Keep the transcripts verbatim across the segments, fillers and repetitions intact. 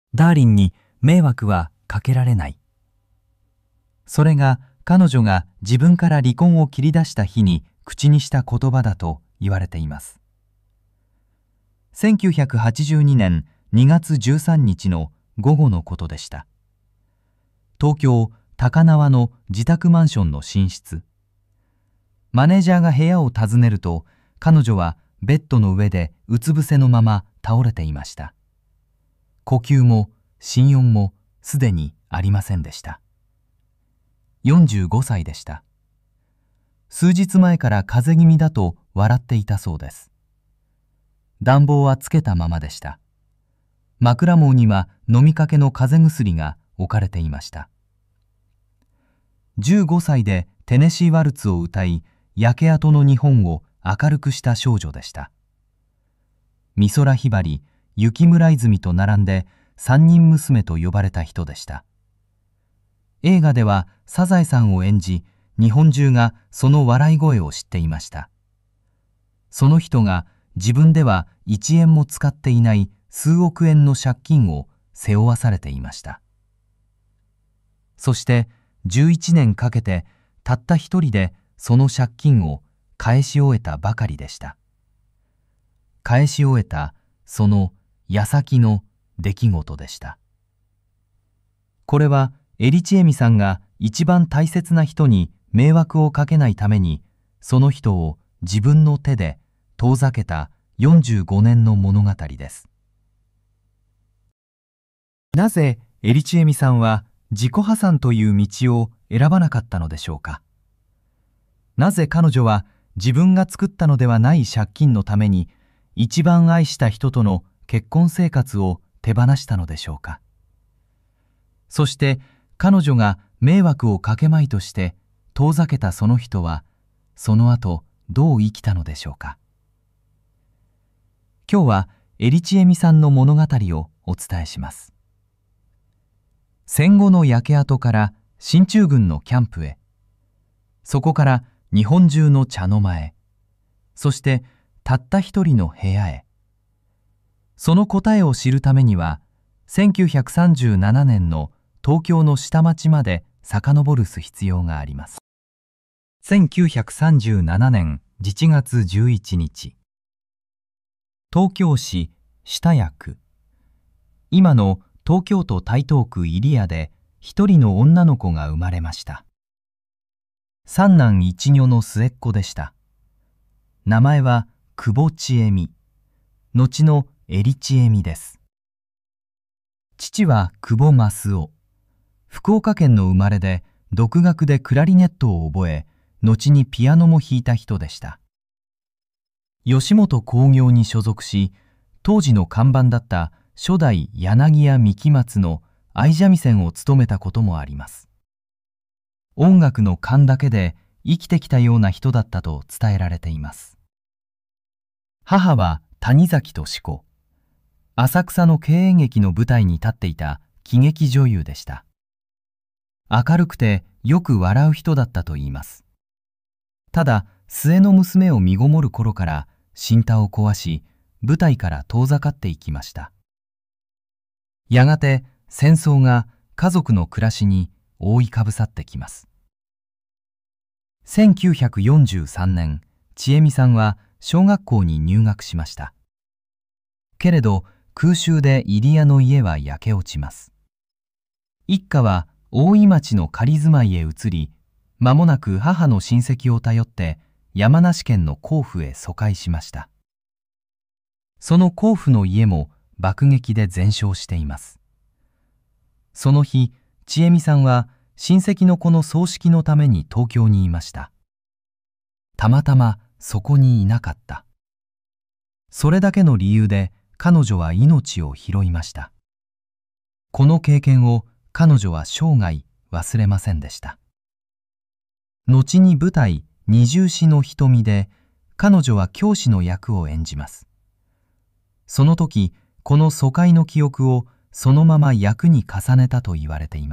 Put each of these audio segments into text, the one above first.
ダーリンに迷惑はかけられない。それが彼女が自分から離婚を切り出した日に口にした言葉だと言われています。せんきゅうひゃくはちじゅうにねんにがつじゅうさんにちの午後のことでした。東京高輪の自宅マンションの寝室。マネージャーが部屋を訪ねると、彼女はベッドの上でうつ伏せのまま倒れていました。呼吸も心音もすでにありませんでした。よんじゅうごさいでした。数日前から風邪気味だと笑っていたそうです。暖房はつけたままでした。枕毛には飲みかけの風邪薬が置かれていました。じゅうごさいでテネシーワルツを歌い、焼け跡の日本を明るくした少女でした。美空ひばり、雪村泉と並んで三人娘と呼ばれた人でした。映画ではサザエさんを演じ、日本中がその笑い声を知っていました。その人が自分ではいちえんも使っていない数億円の借金を背負わされていました。そしてじゅういちねんかけてたった一人でその借金を返し終えたばかりでした。返し終えたその矢先の出来事でした。これはエリチエミさんが一番大切な人に迷惑をかけないために、その人を自分の手で遠ざけたよんじゅうごねんの物語です。なぜエリチエミさんは自己破産という道を選ばなかったのでしょうか。なぜ彼女は自分が作ったのではない借金のために一番愛した人との結婚生活を手放したのでしょうか。そして彼女が迷惑をかけまいとして遠ざけたその人はその後どう生きたのでしょうか。今日はエリチエミさんの物語をお伝えします。戦後の焼け跡から進駐軍のキャンプへ、そこから日本中の茶の間へ、そしてたった一人の部屋へ。その答えを知るためにはせんきゅうひゃくさんじゅうななねんの東京の下町まで遡る必要があります。せんきゅうひゃくさんじゅうななねんじちがつじゅういちにち、東京市下谷区、今の東京都台東区入谷で一人の女の子が生まれました。三男一女の末っ子でした。名前は久保千恵美、後のエリチエミです。父は久保益夫、福岡県の生まれで独学でクラリネットを覚え、後にピアノも弾いた人でした。吉本興業に所属し、当時の看板だった初代柳家三木松の相三味線を務めたこともあります。音楽の勘だけで生きてきたような人だったと伝えられています。母は谷崎敏子、浅草の経営劇の舞台に立っていた喜劇女優でした。明るくてよく笑う人だったといいます。ただ末の娘を身ごもる頃から身体を壊し、舞台から遠ざかっていきました。やがて戦争が家族の暮らしに覆いかぶさってきます。せんきゅうひゃくよんじゅうさんねん、千恵美さんは小学校に入学しました。けれど空襲で入谷の家は焼け落ちます。一家は大井町の仮住まいへ移り、間もなく母の親戚を頼って山梨県の甲府へ疎開しました。その甲府の家も爆撃で全焼しています。その日、千恵美さんは親戚の子の葬式のために東京にいました。たまたまそこにいなかった。それだけの理由で彼女は命を拾いました。この経験を彼女は生涯忘れませんでした。後に舞台「二重詩の瞳」で彼女は教師の役を演じます。その時、この疎開の記憶をそのまま役に重ねたと言われています。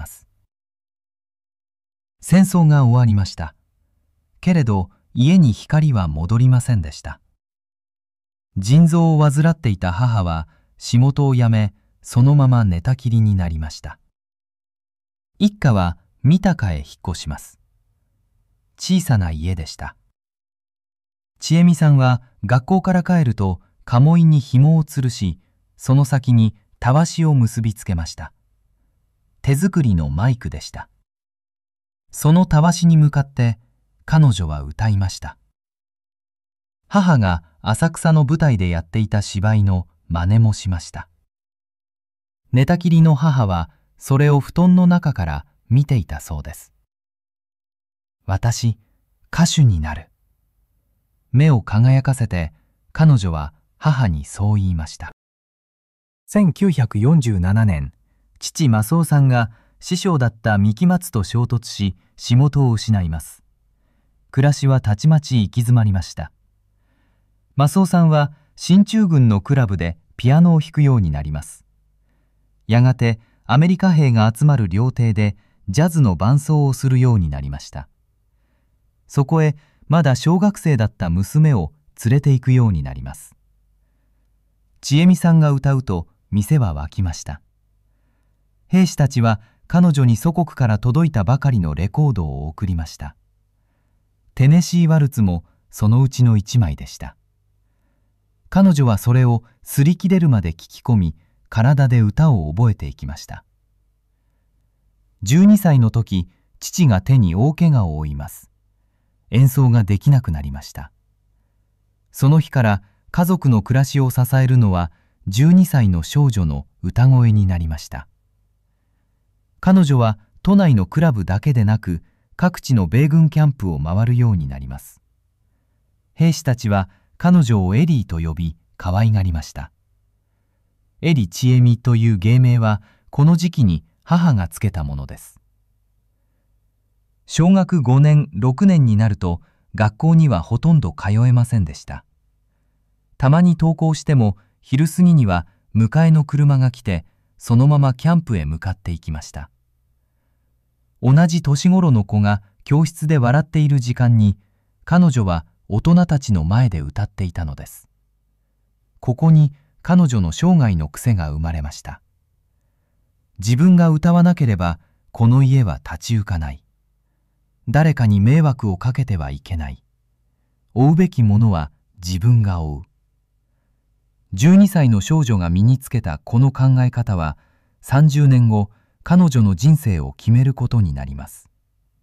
戦争が終わりました。けれど家に光は戻りませんでした。腎臓を患っていた母は仕事を辞め、 そのまま寝たきりになりました。一家は三鷹へ引っ越します。小さな家でした。千恵美さんは学校から帰ると鴨居に紐を吊るし、その先にたわしを結びつけました。手作りのマイクでした。そのたわしに向かって彼女は歌いました。母が浅草の舞台でやっていた芝居の真似もしました。寝たきりの母はそれを布団の中から見ていたそうです。私、歌手になる。目を輝かせて彼女は母にそう言いました。せんきゅうひゃくよんじゅうななねん、父正雄さんが師匠だった三木松と衝突し仕事を失います。暮らしはたちまち行き詰まりました。正雄さんは進駐軍のクラブでピアノを弾くようになります。やがてアメリカ兵が集まる料亭でジャズの伴奏をするようになりました。そこへまだ小学生だった娘を連れて行くようになります。千恵美さんが歌うと店は沸きました。兵士たちは彼女に祖国から届いたばかりのレコードを送りました。テネシーワルツもそのうちの一枚でした。彼女はそれを擦り切れるまで聞き込み、体で歌を覚えていきました。じゅうにさいの時、父が手に大怪我を負います。演奏ができなくなりました。その日から家族の暮らしを支えるのはじゅうにさいの少女の歌声になりました。彼女は都内のクラブだけでなく、各地の米軍キャンプを回るようになります。兵士たちは彼女をエリーと呼び可愛がりました。エリ千恵美という芸名はこの時期に母がつけたものです。小学ごねん、ろくねんになると学校にはほとんど通えませんでした。たまに登校しても昼過ぎには迎えの車が来て、そのままキャンプへ向かっていきました。同じ年頃の子が教室で笑っている時間に、彼女は大人たちの前で歌っていたのです。ここに彼女の生涯の癖が生まれました。自分が歌わなければこの家は立ち行かない。誰かに迷惑をかけてはいけない。追うべきものは自分が追う。じゅうにさいの少女が身につけたこの考え方は、さんじゅうねんご、彼女の人生を決めることになります。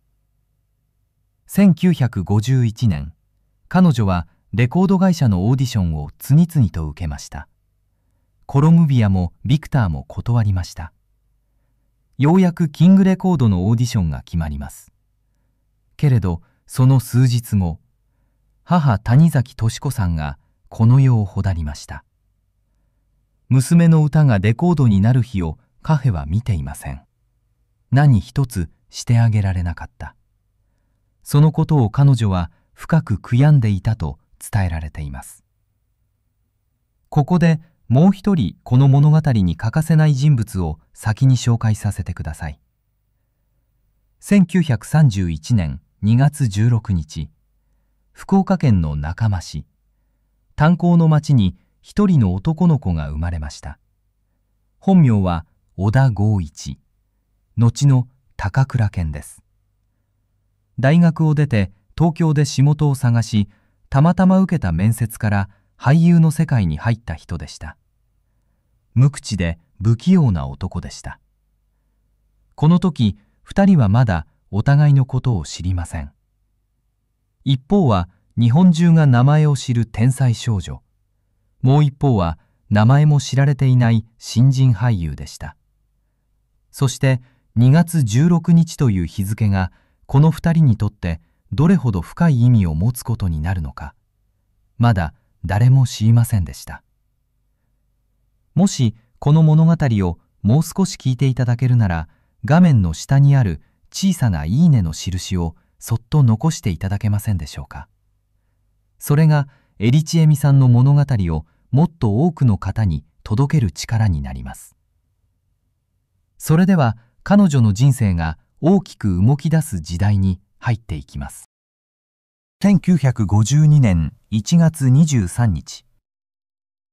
せんきゅうひゃくごじゅういちねん、彼女はレコード会社のオーディションを次々と受けました。コロムビアもビクターも断りました。ようやくキングレコードのオーディションが決まります。けれどその数日後、母谷崎敏子さんがこの世をほだりました。娘の歌がレコードになる日をカフェは見ていません。何一つしてあげられなかった。そのことを彼女は深く悔やんでいたと伝えられています。ここでもう一人この物語に欠かせない人物を先に紹介させてください。せんきゅうひゃくさんじゅういちねんにがつじゅうろくにち、福岡県の中間市、炭鉱の町に一人の男の子が生まれました。本名は小田剛一、後の高倉健です。大学を出て東京で仕事を探し、たまたま受けた面接から俳優の世界に入った人でした。無口で不器用な男でした。この時、二人はまだお互いのことを知りません。一方は日本中が名前を知る天才少女。もう一方は名前も知られていない新人俳優でした。そしてにがつじゅうろくにちという日付がこの二人にとってどれほど深い意味を持つことになるのか、まだ誰も知りませんでした。もしこの物語をもう少し聞いていただけるなら、画面の下にある小さないいねの印をそっと残していただけませんでしょうか。それが江利千恵美さんの物語をもっと多くの方に届ける力になります。それでは彼女の人生が大きく動き出す時代に入っていきます。せんきゅうひゃくごじゅうにねんいちがつにじゅうさんにち、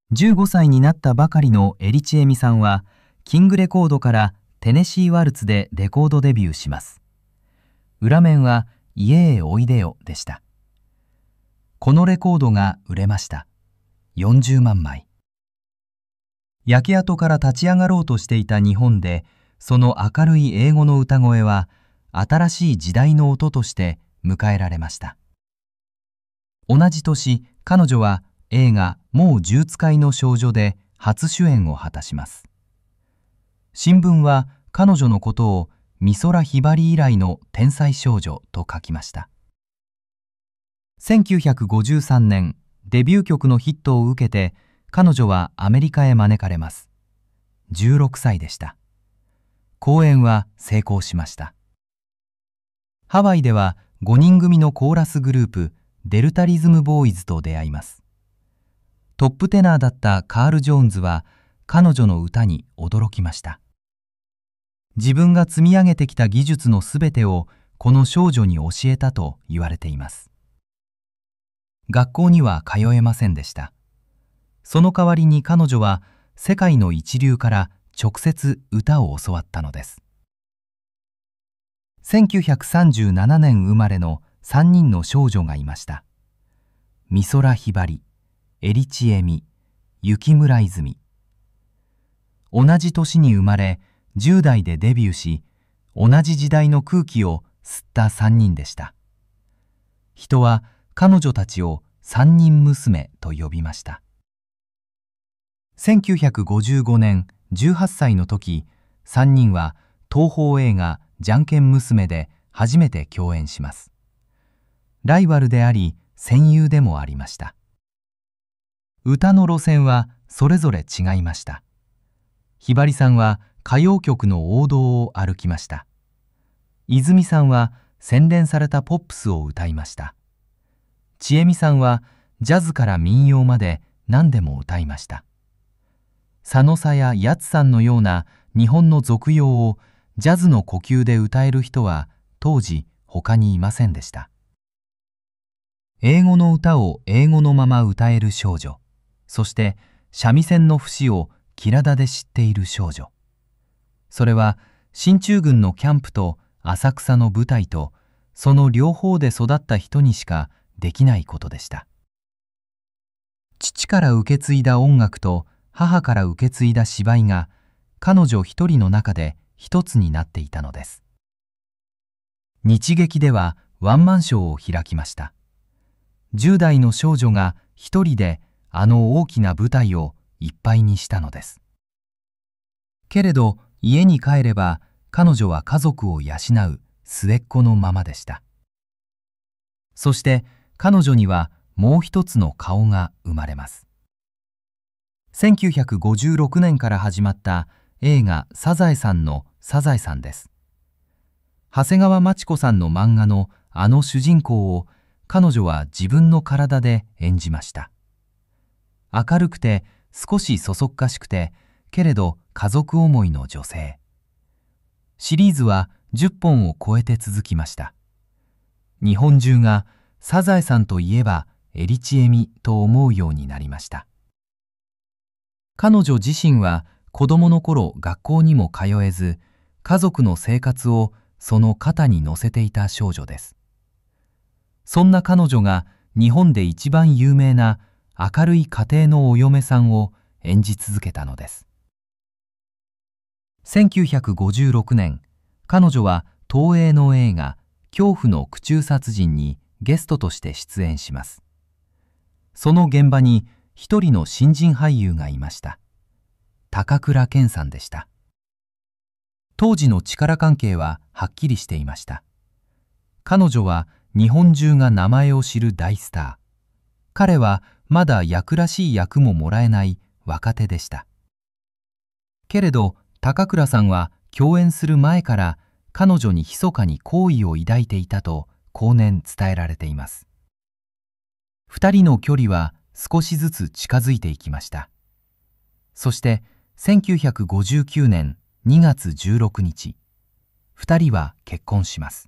じゅうごさいになったばかりのエリチエミさんは、キングレコードからテネシーワルツでレコードデビューします。裏面は家へおいでよでした。このレコードが売れました。よんじゅうまんまい。焼け跡から立ち上がろうとしていた日本で、その明るい英語の歌声は、新しい時代の音として迎えられました。同じ年、彼女は映画「もう銃使いの少女」で初主演を果たします。新聞は彼女のことを美空ひばり以来の天才少女と書きました。せんきゅうひゃくごじゅうさんねん、デビュー曲のヒットを受けて、彼女はアメリカへ招かれます。じゅうろくさいでした。公演は成功しました。ハワイではごにん組のコーラスグループ、デルタリズムボーイズと出会います。トップテナーだったカール・ジョーンズは彼女の歌に驚きました。自分が積み上げてきた技術のすべてをこの少女に教えたと言われています。学校には通えませんでした。その代わりに彼女は世界の一流から直接歌を教わったのです。せんきゅうひゃくさんじゅうななねん生まれのさんにんの少女がいました。美空ひばり、エリチエミ、雪村泉。同じ年に生まれ、じゅう代でデビューし、同じ時代の空気を吸ったさんにんでした。人は彼女たちを三人娘と呼びました。せんきゅうひゃくごじゅうごねん、じゅうはっさいの時、さんにんは東宝映画じゃんけん娘で初めて共演します。ライバルであり、戦友でもありました。歌の路線はそれぞれ違いました。ひばりさんは歌謡曲の王道を歩きました。泉さんは洗練されたポップスを歌いました。ちえみさんはジャズから民謡まで何でも歌いました。佐野さややつさんのような日本の俗謡をジャズの呼吸で歌える人は当時他にいませんでした。英語の歌を英語のまま歌える少女、そして三味線の節をキラで知っている少女。それは進駐軍のキャンプと浅草の舞台とその両方で育った人にしかできないことでした。父から受け継いだ音楽と母から受け継いだ芝居が彼女一人の中で一つになっていたのです。日劇ではワンマンショーを開きました。じゅう代の少女が一人であの大きな舞台をいっぱいにしたのです。けれど家に帰れば彼女は家族を養う末っ子のままでした。そして彼女にはもう一つの顔が生まれます。せんきゅうひゃくごじゅうろくねんから始まった映画「サザエさん」のサザエさんです。長谷川町子さんの漫画のあの主人公を彼女は自分の体で演じました。明るくて少しそそっかしくて、けれど家族思いの女性。シリーズはじゅっぽんを超えて続きました。日本中がサザエさんといえばエリチエミと思うようになりました。彼女自身は子供の頃学校にも通えず、家族の生活をその肩に乗せていた少女です。そんな彼女が日本で一番有名な明るい家庭のお嫁さんを演じ続けたのです。せんきゅうひゃくごじゅうろくねん、彼女は東映の映画「恐怖の空中殺人」にゲストとして出演します。その現場に一人の新人俳優がいました。高倉健さんでした。当時の力関係ははっきりしていました。彼女は日本中が名前を知る大スター。彼はまだ役らしい役ももらえない若手でした。けれど高倉さんは共演する前から彼女に密かに好意を抱いていたと後年伝えられています。二人の距離は少しずつ近づいていきました。そしてせんきゅうひゃくごじゅうきゅうねんにがつじゅうろくにち、二人は結婚します。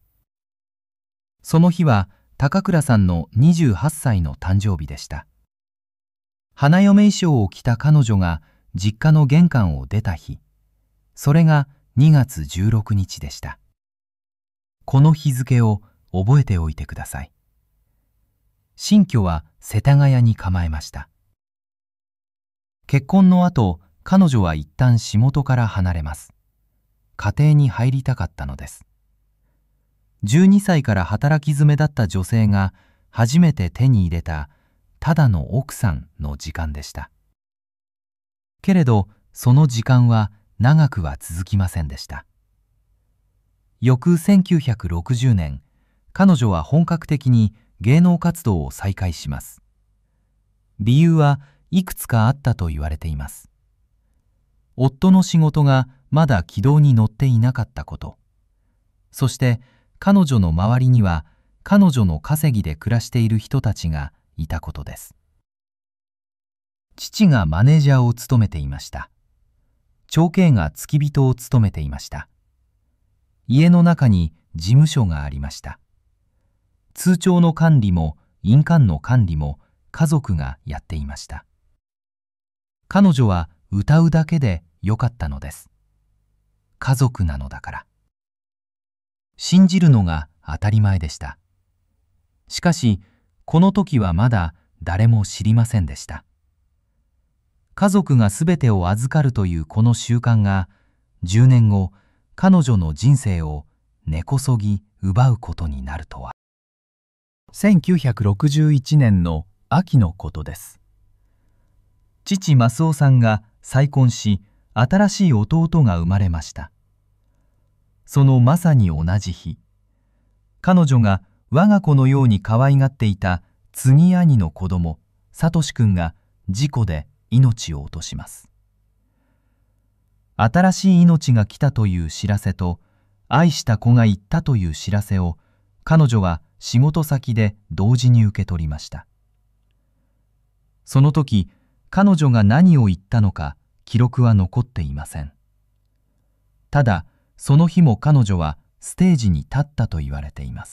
その日は高倉さんのにじゅうはっさいの誕生日でした。 花嫁衣装を着た彼女が実家の玄関を出た日、それがにがつじゅうろくにちでした。この日付を覚えておいてください。新居は世田谷に構えました。結婚の後、彼女は一旦仕事から離れます。家庭に入りたかったのです。じゅうにさいから働き詰めだった女性が初めて手に入れたただの奥さんの時間でした。けれどその時間は長くは続きませんでした。翌せんきゅうひゃくろくじゅうねん、彼女は本格的に芸能活動を再開します。理由はいくつかあったと言われています。夫の仕事がまだ軌道に乗っていなかったこと、そして彼女の周りには彼女の稼ぎで暮らしている人たちがいたことです。父がマネージャーを務めていました。長兄が付き人を務めていました。家の中に事務所がありました。通帳の管理も印鑑の管理も家族がやっていました。彼女は歌うだけでよかったのです。家族なのだから。信じるのが当たり前でした。しかし、この時はまだ誰も知りませんでした。家族がすべてを預かるというこの習慣が、じゅうねんご、彼女の人生を根こそぎ奪うことになるとは。せんきゅうひゃくろくじゅういちねんの秋のことです。父マスオさんが再婚し、新しい弟が生まれました。そのまさに同じ日、彼女が我が子のように可愛がっていた次兄の子供、サトシ君が事故で命を落とします。新しい命が来たという知らせと、愛した子が行ったという知らせを、彼女は仕事先で同時に受け取りました。その時、彼女が何を言ったのか記録は残っていません。ただ、その日も彼女はステージに立ったと言われています。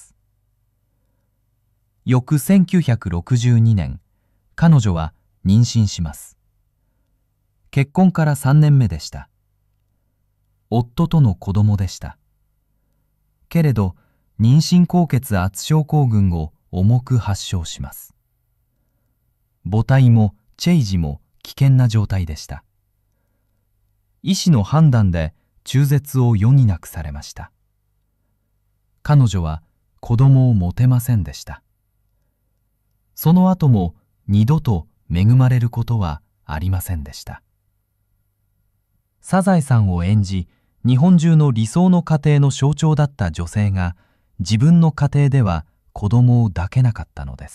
翌せんきゅうひゃくろくじゅうにねん、彼女は妊娠します。結婚からさんねんめでした。夫との子供でした。けれど、妊娠高血圧症候群を重く発症します。母体もチェイジも危険な状態でした。医師の判断で中絶を余儀なくされました。彼女は子供を持てませんでした。その後も二度と恵まれることはありませんでした。サザエさんを演じ、日本中の理想の家庭の象徴だった女性が、自分の家庭では子供を抱けなかったのです。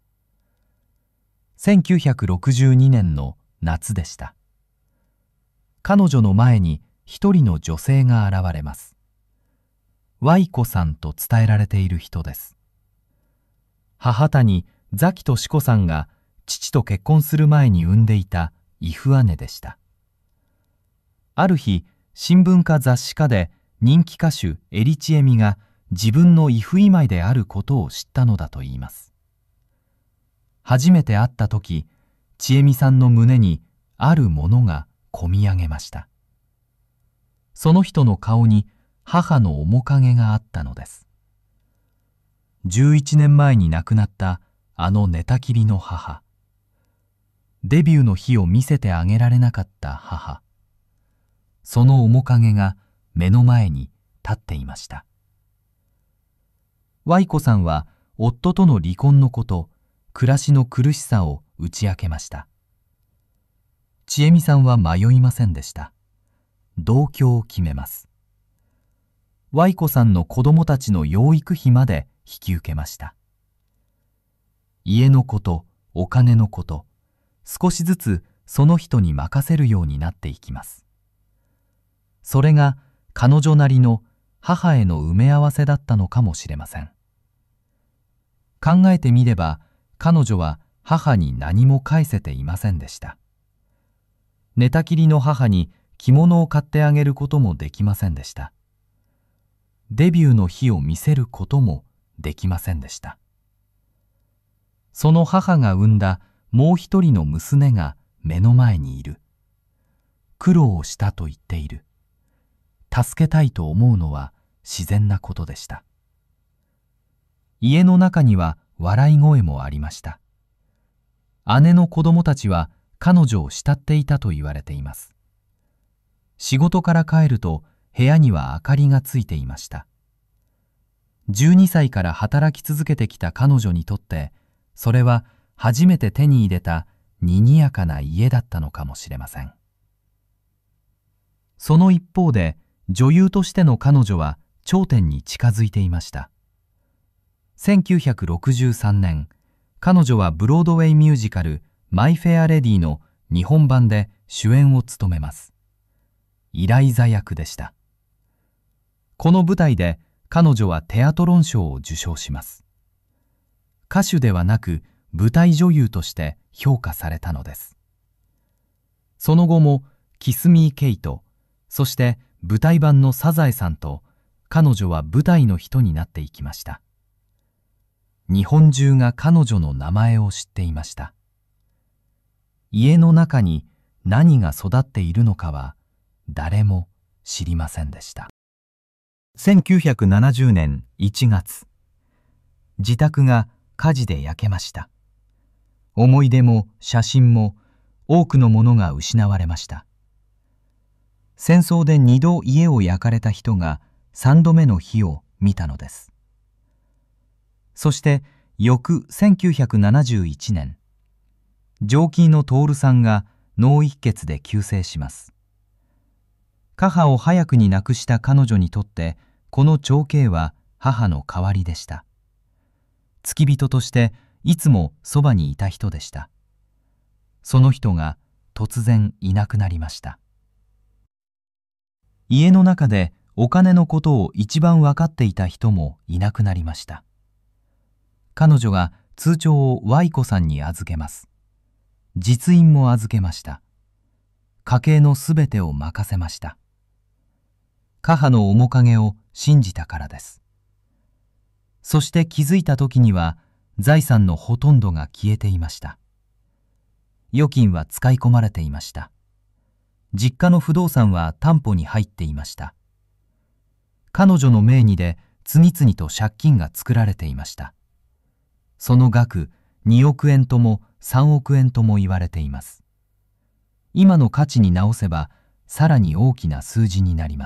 せんきゅうひゃくろくじゅうにねんの夏でした。彼女の前に一人の女性が現れます。Y子さんと伝えられている人です。母谷ザキトシコさんが父と結婚する前に産んでいた異父姉でした。ある日、新聞か雑誌かで人気歌手エリチエミが自分の異父妹であることを知ったのだといいます。初めて会った時、ちえみさんの胸にあるものがこみ上げました。その人の顔に母の面影があったのです。じゅういちねんまえに亡くなったあの寝たきりの母。デビューの日を見せてあげられなかった母。その面影が目の前に立っていました。Y子さんは夫との離婚のこと、暮らしの苦しさを打ち明けました。ちえみさんは迷いませんでした。同居を決めます。Y子さんの子供たちの養育費まで引き受けました。家のこと、お金のこと、少しずつその人に任せるようになっていきます。それが彼女なりの母への埋め合わせだったのかもしれません。考えてみれば、彼女は母に何も返せていませんでした。寝たきりの母に着物を買ってあげることもできませんでした。デビューの日を見せることもできませんでした。その母が産んだもう一人の娘が目の前にいる。苦労をしたと言っている。助けたいと思うのは自然なことでした。家の中には笑い声もありました。姉の子供たちは彼女を慕っていたと言われています。仕事から帰ると部屋には明かりがついていました。じゅうにさいから働き続けてきた彼女にとって、それは初めて手に入れたにぎやかな家だったのかもしれません。その一方で、女優としての彼女は頂点に近づいていました。せんきゅうひゃくろくじゅうさんねん、彼女はブロードウェイミュージカル「マイ・フェア・レディ」の日本版で主演を務めます。イライザ役でした。この舞台で彼女はテアトロン賞を受賞します。歌手ではなく舞台女優として評価されたのです。その後もキス・ミー・ケイト、そして舞台版のサザエさんと彼女は舞台の人になっていきました。日本中が彼女の名前を知っていました。家の中に何が育っているのかは誰も知りませんでした。せんきゅうひゃくななじゅうねんいちがつ、自宅が火事で焼けました。思い出も写真も多くのものが失われました。戦争で二度家を焼かれた人が三度目の火を見たのです。そして翌せんきゅうひゃくななじゅういちねん、ジョーキーの徹さんが脳一血で急逝します。母を早くに亡くした彼女にとってこの長兄は母の代わりでした。付き人としていつもそばにいた人でした。その人が突然いなくなりました。家の中でお金のことを一番分かっていた人もいなくなりました。彼女が通帳を Y 子さんに預けます。実印も預けました。家計のすべてを任せました。母の面影を信じたからです。そして気づいた時には財産のほとんどが消えていました。預金は使い込まれていました。実家の不動産は担保に入っていました。彼女の名義で次々と借金が作られていました。その額におくえんともさんおくえんとも言われています。今の価値に直せばさらに大きな数字になります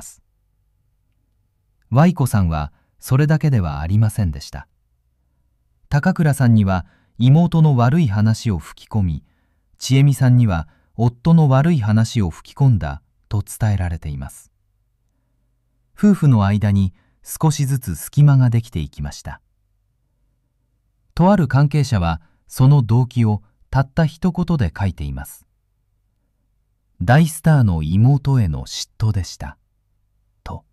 。Y子さんはそれだけではありませんでした。高倉さんには妹の悪い話を吹き込み、千恵美さんには夫の悪い話を吹き込んだと伝えられています。夫婦の間に少しずつ隙間ができていきました。とある関係者はその動機をたった一言で書いています。大スターの妹への嫉妬でした。と。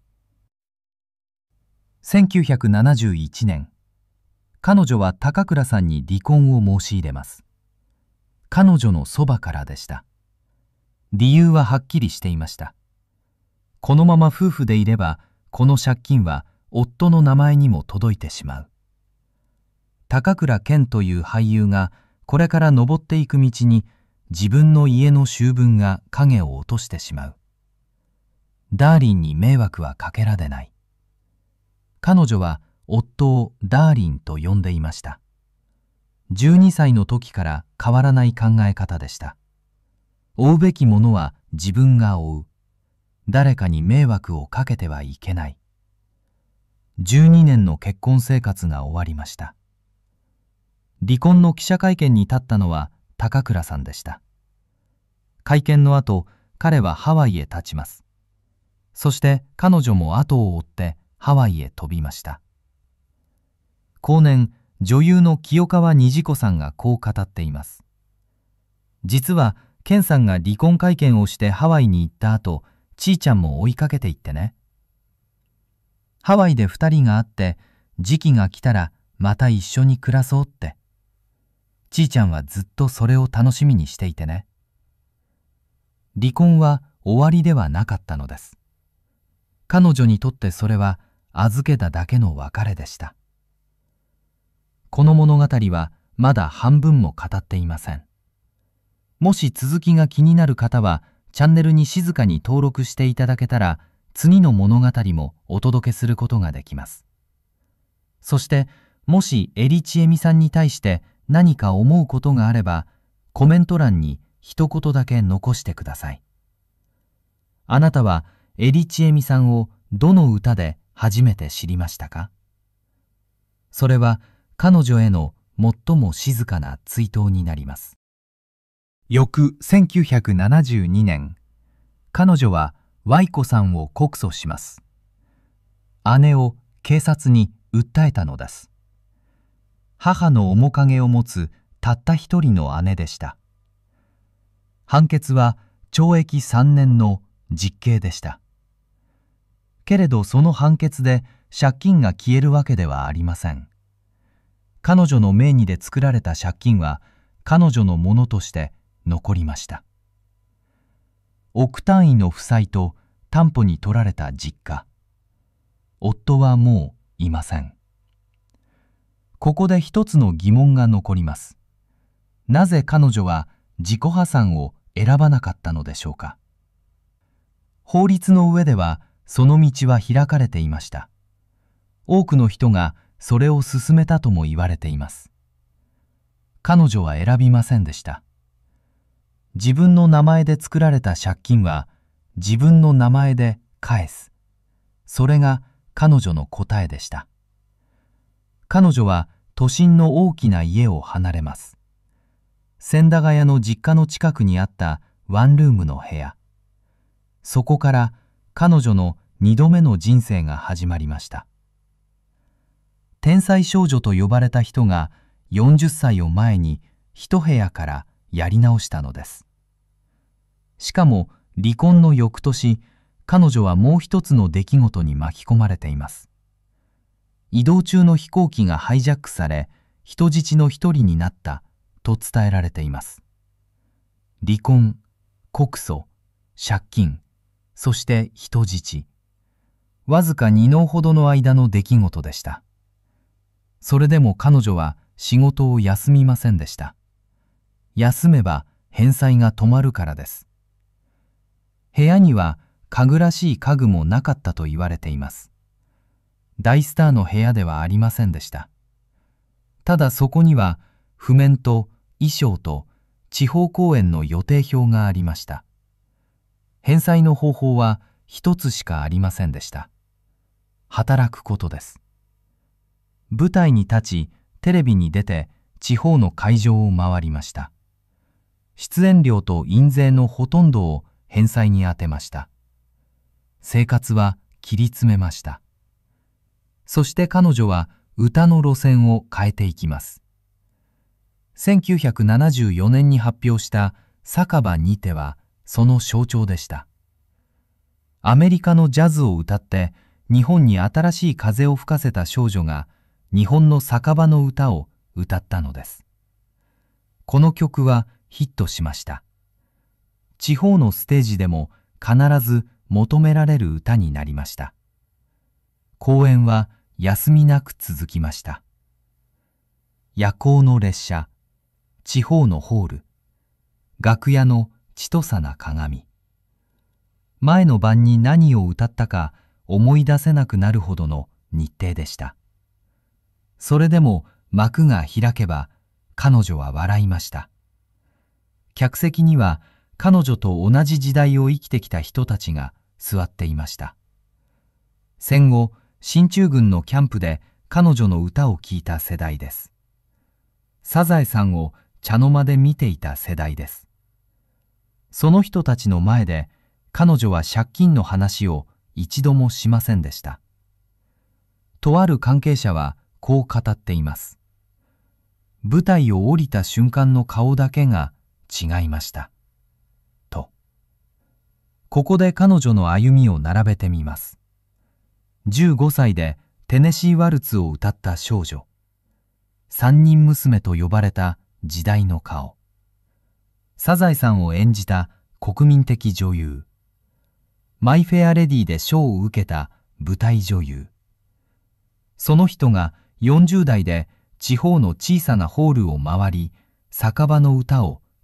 せんきゅうひゃくななじゅういちねん、彼女は高倉さんに離婚を申し入れます。彼女のそばからでした。理由ははっきりしていました。このまま夫婦でいれば、この借金は夫の名前にも届いてしまう。高倉健という俳優がこれから登っていく道に自分の家の醜聞が影を落としてしまう。ダーリンに迷惑はかけられない。彼女は夫をダーリンと呼んでいました。じゅうにさいの時から変わらない考え方でした。負うべきものは自分が負う。誰かに迷惑をかけてはいけない。じゅうにねんの結婚生活が終わりました。離婚の記者会見に立ったのは高倉さんでした。会見の後、彼はハワイへ立ちます。そして彼女も後を追ってハワイへ飛びました。後年、女優の清川虹子さんがこう語っています。実は、健さんが離婚会見をしてハワイに行った後、ちーちゃんも追いかけていってね。ハワイで二人が会って、時期が来たらまた一緒に暮らそうって。ちーちゃんはずっとそれを楽しみにしていてね。離婚は終わりではなかったのです。彼女にとってそれは預けただけの別れでした。この物語はまだ半分も語っていません。 もし続きが気になる方は、チャンネルに静かに登録していただけたら、次の物語もお届けすることができます。そして、もし江利千恵美さんに対して何か思うことがあれば、コメント欄に一言だけ残してください。あなたは江利千恵美さんをどの歌で初めて知りましたか？それは彼女への最も静かな追悼になります。翌せんきゅうひゃくななじゅうにねん、彼女はY子さんを告訴します。姉を警察に訴えたのです。母の面影を持つたった一人の姉でした。判決は懲役さんねんの実刑でした。けれどその判決で借金が消えるわけではありません。彼女の名義で作られた借金は彼女のものとして残りました。億単位の負債と担保に取られた実家。夫はもういません。ここで一つの疑問が残ります。なぜ彼女は自己破産を選ばなかったのでしょうか。法律の上ではその道は開かれていました。多くの人がそれを勧めたとも言われています。彼女は選びませんでした。自分の名前で作られた借金は自分の名前で返す。それが彼女の答えでした。彼女は都心の大きな家を離れます。千駄ヶ谷の実家の近くにあったワンルームの部屋。そこから彼女の二度目の人生が始まりました。天才少女と呼ばれた人がよんじゅっさいを前に一部屋からやり直したのです。しかも離婚の翌年、彼女はもう一つの出来事に巻き込まれています。移動中の飛行機がハイジャックされ、人質の一人になったと伝えられています。離婚、告訴、借金、そして人質。わずかにのうほどの間の出来事でした。それでも彼女は仕事を休みませんでした。休めば返済が止まるからです。部屋には家具らしい家具もなかったと言われています。大スターの部屋ではありませんでした。ただそこには譜面と衣装と地方公演の予定表がありました。返済の方法は一つしかありませんでした。働くことです。舞台に立ち、テレビに出て地方の会場を回りました。出演料と印税のほとんどを返済に充てました。生活は切り詰めました。そして彼女は歌の路線を変えていきます。せんきゅうひゃくななじゅうよねんに発表した酒場にてはその象徴でした。アメリカのジャズを歌って日本に新しい風を吹かせた少女が日本の酒場の歌を歌ったのです。この曲はヒットしました。地方のステージでも必ず求められる歌になりました。公演は休みなく続きました。夜行の列車、地方のホール、楽屋のちとさな鏡。前の晩に何を歌ったか思い出せなくなるほどの日程でした。それでも幕が開けば彼女は笑いました。客席には彼女と同じ時代を生きてきた人たちが座っていました。戦後、進駐軍のキャンプで彼女の歌を聴いた世代です。サザエさんを茶の間で見ていた世代です。その人たちの前で彼女は借金の話を一度もしませんでした。とある関係者はこう語っています。舞台を降りた瞬間の顔だけが違いました。と。ここで彼女の歩みを並べてみます。じゅうごさいでテネシーワルツを歌った少女。三人娘と呼ばれた時代の顔。サザエさんを演じた国民的女優。マイ・フェア・レディで賞を受けた舞台女優。その人がよんじゅうだいで地方の小さなホールを回り、酒場の歌を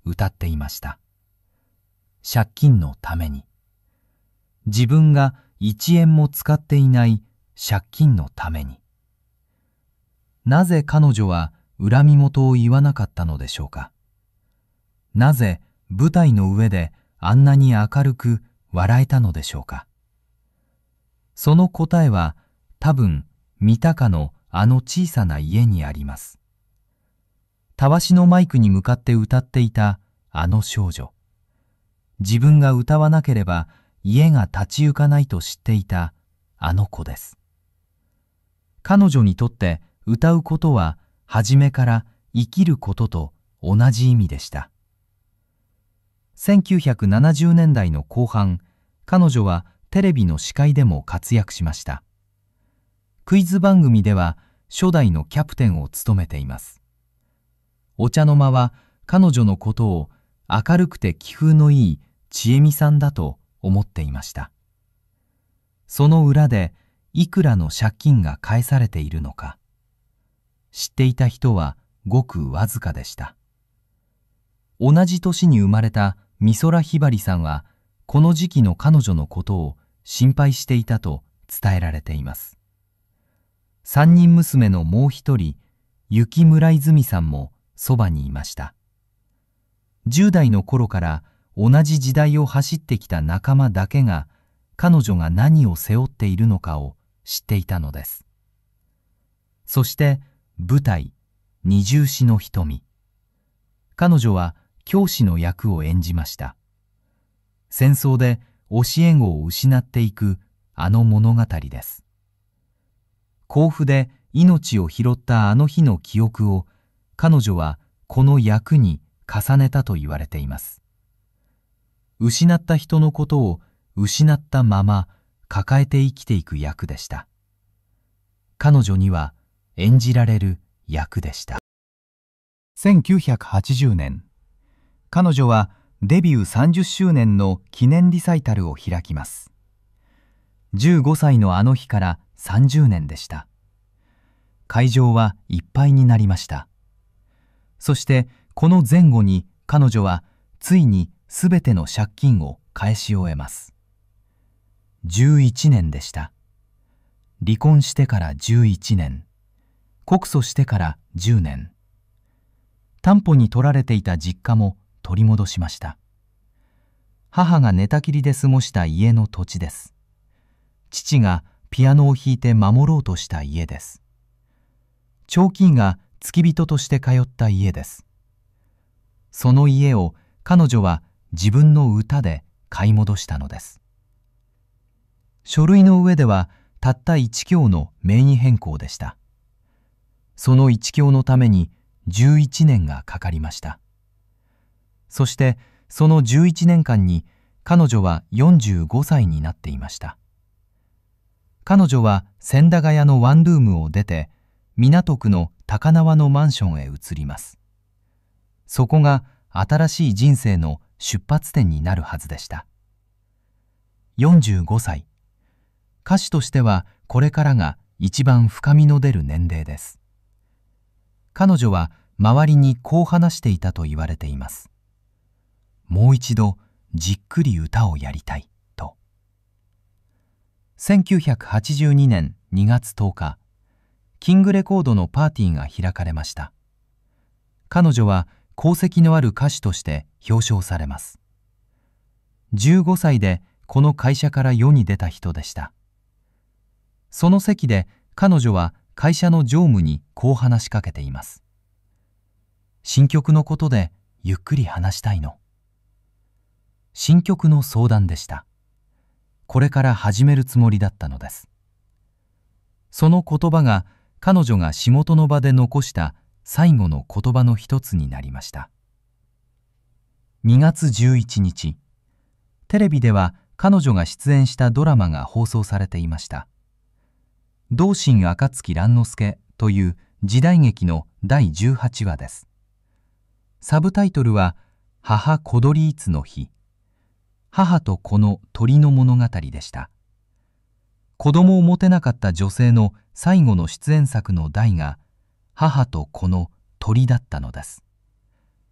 歌っていました。借金のために。自分が一円も使っていない借金のために。なぜ彼女は恨み元を言わなかったのでしょうか。なぜ舞台の上であんなに明るく笑えたのでしょうか。その答えは多分三鷹のあの小さな家にあります。たわしのマイクに向かって歌っていたあの少女。自分が歌わなければ家が立ち行かないと知っていたあの子です。彼女にとって歌うことは初めから生きることと同じ意味でした。せんきゅうひゃくななじゅうねんだいの後半、彼女はテレビの司会でも活躍しました。クイズ番組では初代のキャプテンを務めています。お茶の間は彼女のことを明るくて気風のいい千恵美さんだと思っていました。その裏でいくらの借金が返されているのか、知っていた人はごくわずかでした。同じ年に生まれた美空ひばりさんは、この時期の彼女のことを心配していたと伝えられています。三人娘のもう一人、雪村泉さんもそばにいました。じゅうだいの頃から同じ時代を走ってきた仲間だけが、彼女が何を背負っているのかを知っていたのです。そして舞台「二重詩の瞳」。彼女は教師の役を演じました。戦争で教え子を失っていくあの物語です。甲府で命を拾ったあの日の記憶を彼女はこの役に重ねたと言われています。失った人のことを失ったまま抱えて生きていく役でした。彼女には演じられる役でした。せんきゅうひゃくはちじゅうねん、彼女はデビューさんじゅっしゅうねんの記念リサイタルを開きます。じゅうごさいのあの日からさんじゅうねんでした。会場はいっぱいになりました。そしてこの前後に彼女はついにすべての借金を返し終えます。じゅういちねんでした。離婚してからじゅういちねん、告訴してからじゅうねん。担保に取られていた実家も取り戻しました。母が寝たきりで過ごした家の土地です。父がピアノを弾いて守ろうとした家です。長期が付き人として通った家です。その家を彼女は自分の歌で買い戻したのです。書類の上ではたった一行の名義変更でした。その一行のためにじゅういちねんがかかりました。そしてそのじゅういちねんかんに彼女はよんじゅうごさいになっていました。彼女は千駄ヶ谷のワンルームを出て港区の高輪のマンションへ移ります。そこが新しい人生の出発点になるはずでした。よんじゅうごさい、歌手としてはこれからが一番深みの出る年齢です。彼女は周りにこう話していたと言われています。もう一度じっくり歌をやりたいと。せんきゅうひゃくはちじゅうにねんにがつとおか、キングレコードのパーティーが開かれました。彼女は功績のある歌手として表彰されます。じゅうごさいでこの会社から世に出た人でした。その席で彼女は会社の常務にこう話しかけています。新曲のことでゆっくり話したいの。新曲の相談でした。これから始めるつもりだったのです。その言葉が彼女が仕事の場で残した最後の言葉の一つになりました。にがつじゅういちにち、テレビでは彼女が出演したドラマが放送されていました。同心暁鸞之助という時代劇のだいじゅうはちわです。サブタイトルは母コドリーツの日、母と子の鳥の物語でした。子供を持てなかった女性の最後の出演作の題が母と子の鳥だったのです。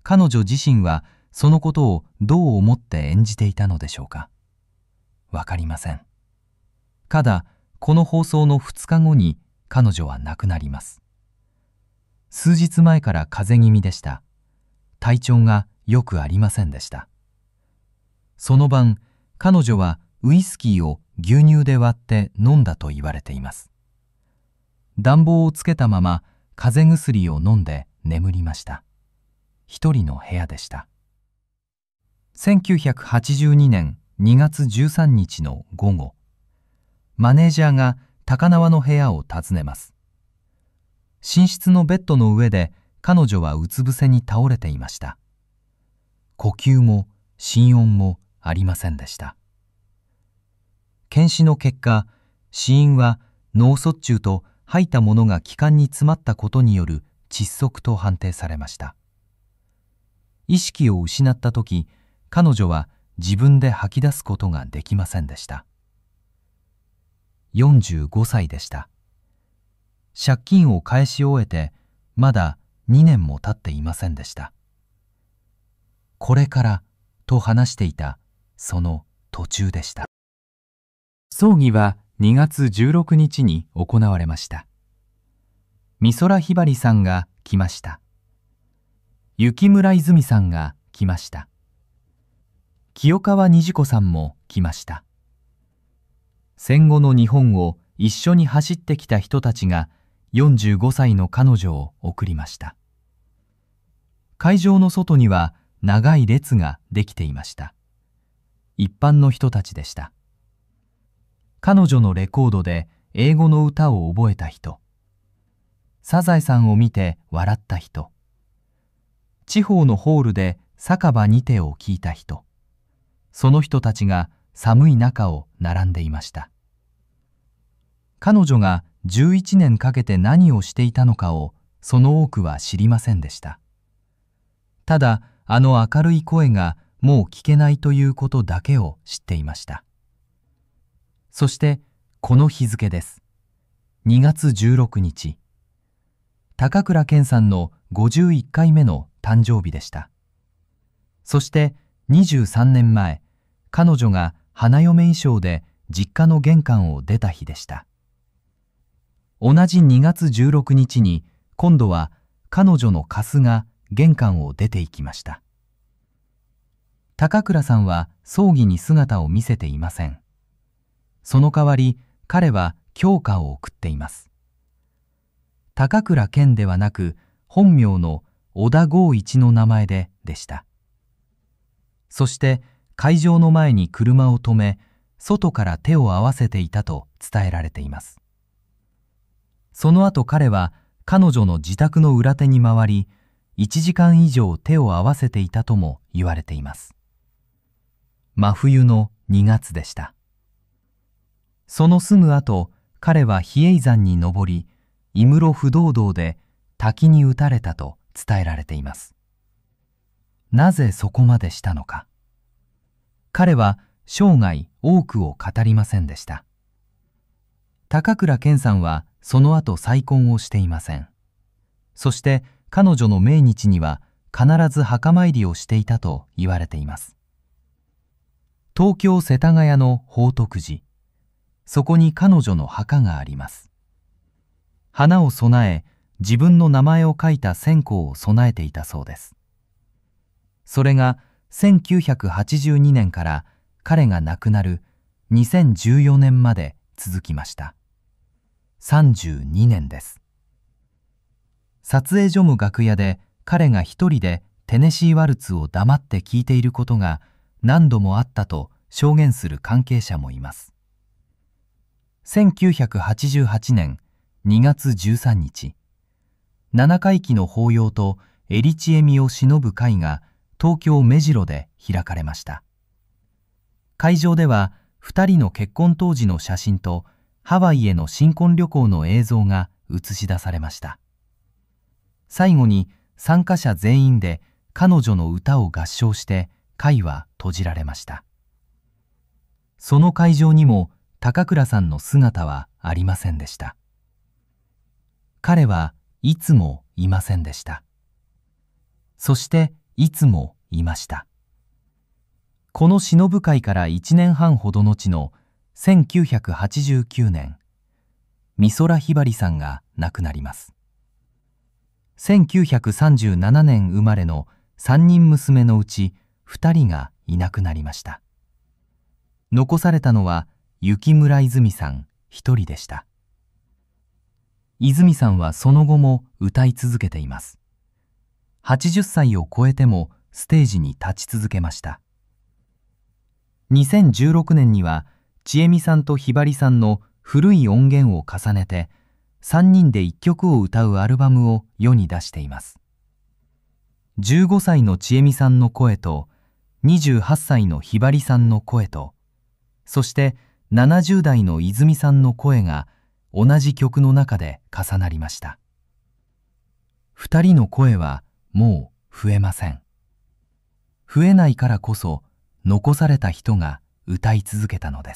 彼女自身はそのことをどう思って演じていたのでしょうか。わかりません。ただ、この放送のふつかごに彼女は亡くなります。数日前から風邪気味でした。体調がよくありませんでした。その晩、彼女はウイスキーを牛乳で割って飲んだと言われています。暖房をつけたまま風邪薬を飲んで眠りました。一人の部屋でした。せんきゅうひゃくはちじゅうにねんにがつじゅうさんにちの午後、マネージャーが高輪の部屋を訪ねます。寝室のベッドの上で彼女はうつ伏せに倒れていました。呼吸も心音もありませんでした。検視の結果、死因は脳卒中と吐いたものが気管に詰まったことによる窒息と判定されました。意識を失ったとき、彼女は自分で吐き出すことができませんでした。よんじゅうごさいでした。借金を返し終えてまだにねんも経っていませんでした。これからと話していたその途中でした。葬儀はにがつじゅうろくにちに行われました。美空ひばりさんが来ました。雪村泉さんが来ました。清川虹子さんも来ました。戦後の日本を一緒に走ってきた人たちがよんじゅうごさいの彼女を送りました。会場の外には長い列ができていました。一般の人たちでした。彼女のレコードで英語の歌を覚えた人、サザエさんを見て笑った人、地方のホールで酒場にてを聞いた人、その人たちが寒い中を並んでいました。彼女がじゅういちねんかけて何をしていたのかをその多くは知りませんでした。ただ、あの明るい声がもう聞けないということだけを知っていました。そしてこの日付です。にがつじゅうろくにち。高倉健さんのごじゅういっかいめの誕生日でした。そしてにじゅうさんねんまえ、彼女が花嫁衣装で実家の玄関を出た日でした。同じにがつじゅうろくにちに今度は彼女のカスが玄関を出て行きました。高倉さんは葬儀に姿を見せていません。その代わり彼は供花を送っています。高倉健ではなく本名の小田剛一の名前ででした。そして会場の前に車を止め、外から手を合わせていたと伝えられています。その後彼は彼女の自宅の裏手に回り、いちじかん以上手を合わせていたとも言われています。真冬のにがつでした。そのすぐ後、彼は比叡山に登り、井室不動堂で滝に打たれたと伝えられています。なぜそこまでしたのか。彼は生涯多くを語りませんでした。高倉健さんはその後再婚をしていません。そして彼女の命日には必ず墓参りをしていたと言われています。東京世田谷の宝徳寺、そこに彼女の墓があります。花を供え、自分の名前を書いた線香を供えていたそうです。それがせんきゅうひゃくはちじゅうにねんから彼が亡くなるにせんじゅうよねんまで続きました。さんじゅうにねんです。撮影所の楽屋で彼が一人でテネシーワルツを黙って聞いていることが何度もあったと証言する関係者もいます。せんきゅうひゃくはちじゅうはちねんにがつじゅうさんにち、七回忌の法要とエリチエミを偲ぶ会が東京目白で開かれました。会場では二人の結婚当時の写真とハワイへの新婚旅行の映像が映し出されました。最後に参加者全員で彼女の歌を合唱して会は閉じられました。その会場にも高倉さんの姿はありませんでした。彼はいつもいませんでした。そしていつもいました。この忍会からいちねんはんほど後のせんきゅうひゃくはちじゅうきゅうねん、美空ひばりさんが亡くなります。せんきゅうひゃくさんじゅうななねん生まれのさんにん娘のうちふたりがいなくなりました。残されたのは雪村泉さんひとりでした。泉さんはその後も歌い続けています。はちじゅっさいを超えてもステージに立ち続けました。にせんじゅうろくねんには千恵美さんとひばりさんの古い音源を重ねてさんにんでいっきょくを歌うアルバムを世に出しています。じゅうごさいの千恵美さんの声とにじゅうはっさいのひばりさんの声と、そしてななじゅうだいの泉さんの声が同じ曲の中で重なりました。二人の声はもう増えません。増えないからこそ残された人が歌い続けたのです。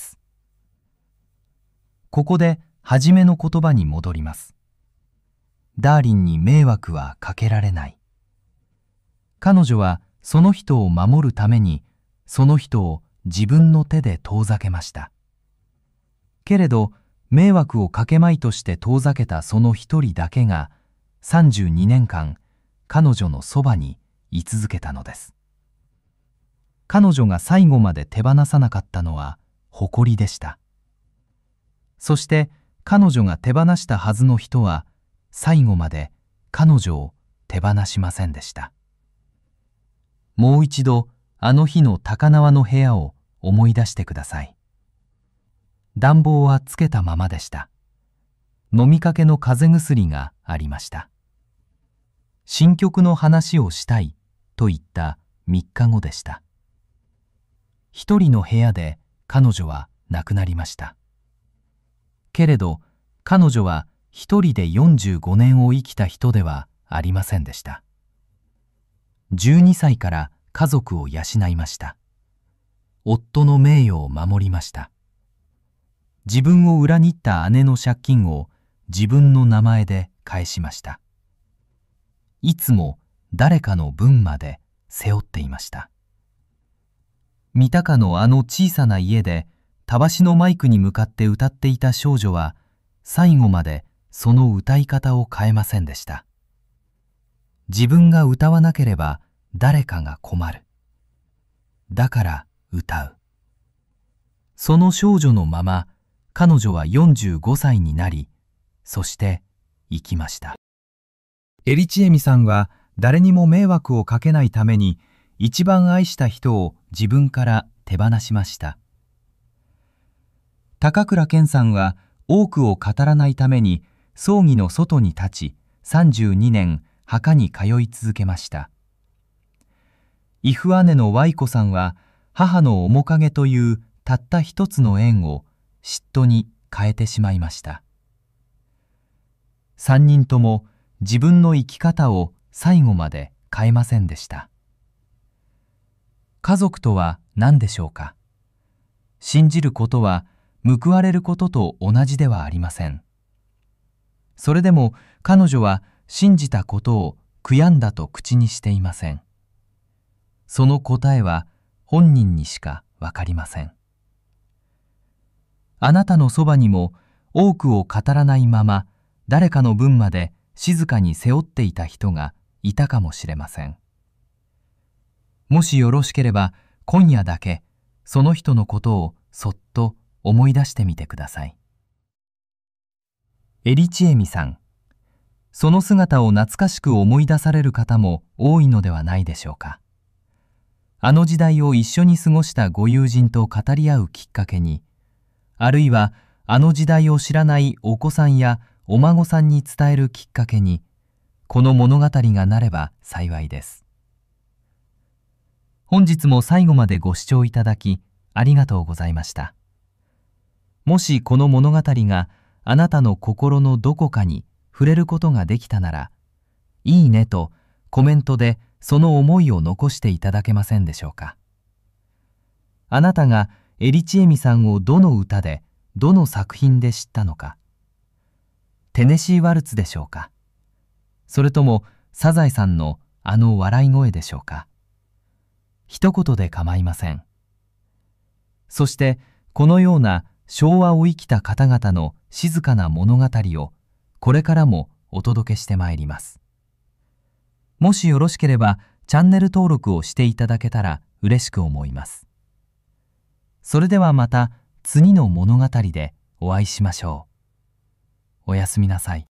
ここで初めの言葉に戻ります。ダーリンに迷惑はかけられない。彼女はその人を守るためにその人を自分の手で遠ざけました。けれど迷惑をかけまいとして遠ざけたその一人だけがさんじゅうにねんかん彼女のそばに居続けたのです。彼女が最後まで手放さなかったのは誇りでした。そして彼女が手放したはずの人は最後まで彼女を手放しませんでした。もう一度あの日の高輪の部屋を思い出してください。暖房はつけたままでした。飲みかけの風邪薬がありました。新曲の話をしたいと言ったみっかごでした。一人の部屋で彼女は亡くなりました。けれど彼女は一人でよんじゅうごねんを生きた人ではありませんでした。じゅうにさいから家族を養いました。夫の名誉を守りました。自分を裏切った姉の借金を自分の名前で返しました。いつも誰かの分まで背負っていました。三鷹のあの小さな家でたばしのマイクに向かって歌っていた少女は最後までその歌い方を変えませんでした。自分が歌わなければ誰かが困る。だから歌う。その少女のまま彼女はよんじゅうごさいになり、そして生きました。エリチエミさんは誰にも迷惑をかけないために一番愛した人を自分から手放しました。高倉健さんは多くを語らないために葬儀の外に立ちさんじゅうにねん墓に通い続けました。異父姉の Y 子さんは母の面影というたった一つの縁を嫉妬に変えてしまいました。三人とも自分の生き方を最後まで変えませんでした。家族とは何でしょうか。信じることは報われることと同じではありません。それでも彼女は信じたことを悔やんだと口にしていません。その答えは本人にしかわかりません。あなたのそばにも多くを語らないまま誰かの分まで静かに背負っていた人がいたかもしれません。もしよろしければ今夜だけその人のことをそっと思い出してみてください。エリチエミさん、その姿を懐かしく思い出される方も多いのではないでしょうか。あの時代を一緒に過ごしたご友人と語り合うきっかけに、あるいはあの時代を知らないお子さんやお孫さんに伝えるきっかけに、この物語がなれば幸いです。本日も最後までご視聴いただきありがとうございました。もしこの物語があなたの心のどこかに触れることができたなら、いいねとコメントでその思いを残していただけませんでしょうか。あなたがエリチエミさんをどの歌で、どの作品で知ったのか。テネシーワルツでしょうか。それともサザエさんのあの笑い声でしょうか。 一言で構いません。そしてこのような昭和を生きた方々の静かな物語をこれからもお届けしてまいります。もしよろしければチャンネル登録をしていただけたら嬉しく思います。それではまた次の物語でお会いしましょう。おやすみなさい。